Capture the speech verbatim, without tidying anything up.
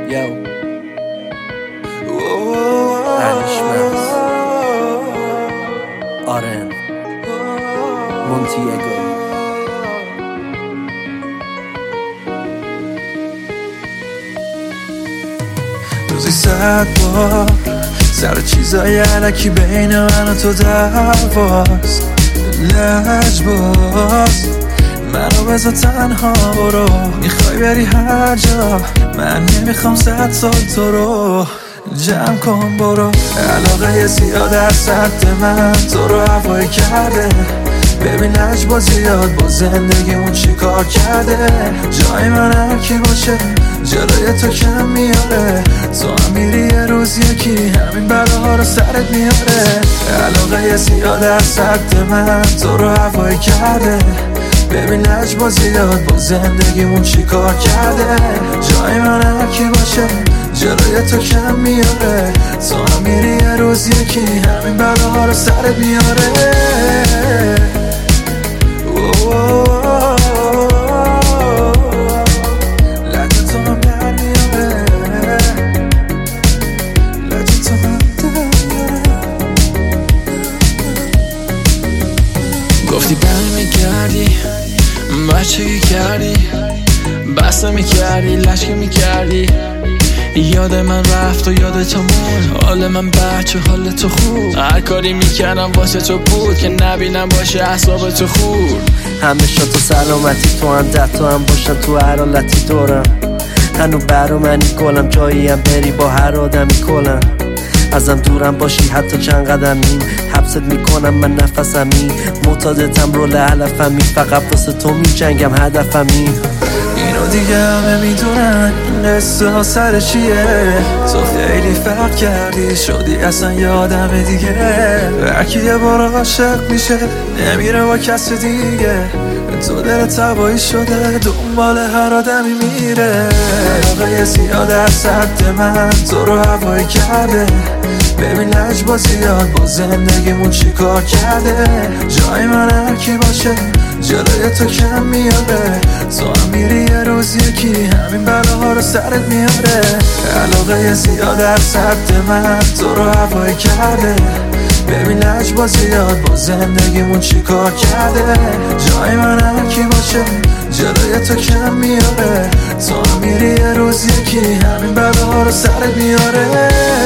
Yo دانشمند آرن مونتیگو روزی صد بار سر چیزای علکی بین من و تو دعواست. لجباز منو بذار تنها برو، میخوای بری هر جا، من نمیخوام صد سال تو رو جمع کن برو. علاقه زیاد از سمت من تو رو هوایی کرده، ببین لجباز زیاد با زندگیمون چی کار کرده. جای من هر کی باشه جلوی تو کم میاره، تو هم میری یه روز یکی همین بلاها رو سرت میاره. علاقه زیاد از سمت من تو رو هوایی کرده، ببین لجباز زیاد با زندگیمون چی کار کرده. جای من هر کی باشه جلوی تو کم میاره، تو هم میری یه روز یکی همین بلاها رو سرت میاره. گفتی بر میگردی بچگی کردی، بسته میکردی لشکی میکردی، یاد من رفت و یاد تو مون. حال من بچه حال تو خوب، هر کاری میکردم واسه تو بود که نبینم باشه اعصاب تو خورد. همیشه تو سلامتی، تو هم ده تو هم باشن تو هر حالتی دورم. هنو برا منی گلم، جایی هم بری با هر آدمی کلم. ازم دورم باشی حتی چند قدمی، حبست میکنم من نفسمی، معتادتم رول علفمی، فقط واسه تو میجنگم هدفمی. اینو دیگه همه میدونن این قصه ها سر چیه، تو خیلی فرق کردی شدی اصلا یه آدم دیگه. هرکی یه بار عاشق میشه نمیره با کس دیگه، تو دلت هوایی شده دنبال هر آدمی میره. علاقه زیاد از سمت من تو رو هوایی کرده، ببین لجباز زیاد با زندگیمون چی کار کرده. جای من هر کی باشه جلوی تو کم میاره، تو هم میری یه روز یکی همین بلاها رو سرت میاره. علاقه زیاد از سمت من تو رو هوایی کرده، ببین لجباز زیاد با زندگیمون چی کار کرده. جای من هر کی باشه جلوی تو کم میاره، تو هم میری یه روز یکی همین بلاها رو سرت میاره.